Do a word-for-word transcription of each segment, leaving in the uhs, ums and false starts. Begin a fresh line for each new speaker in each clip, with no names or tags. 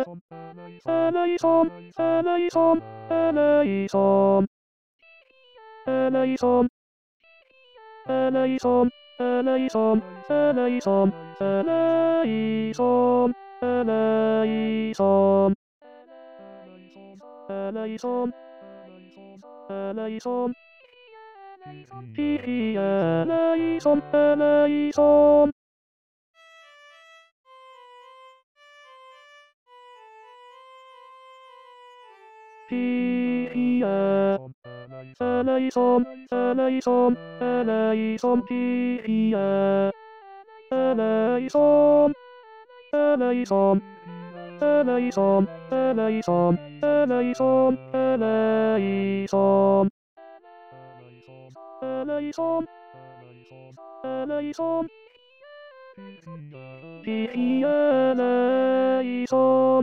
Elation, elation, elation. Elation, elation, elation, elation, elation, elation. Elation, elation. Elation, elation. Here, elation, elation, elation, here, elation, elation, elation, elation, elation, elation, elation, elation, elation.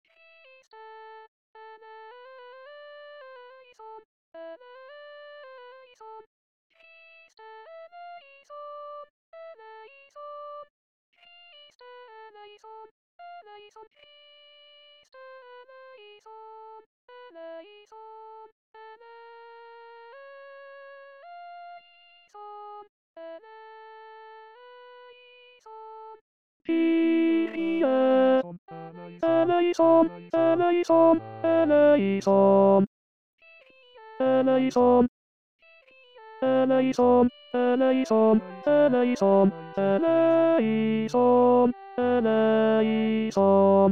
Here, elation, elation, elation, elation, elation, elation, elation, elation, elation,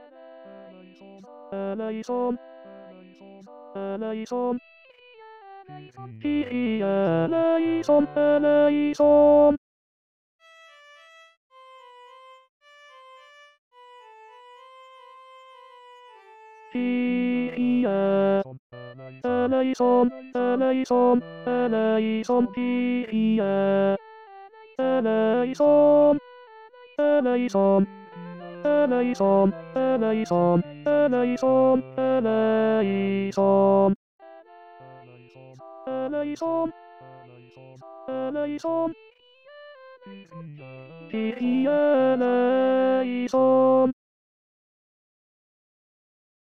elation, elation. Elation, elation. Here, elation, elation, elation, here, elation, elation, elation, elation, elation, elation, elation, elation, elation.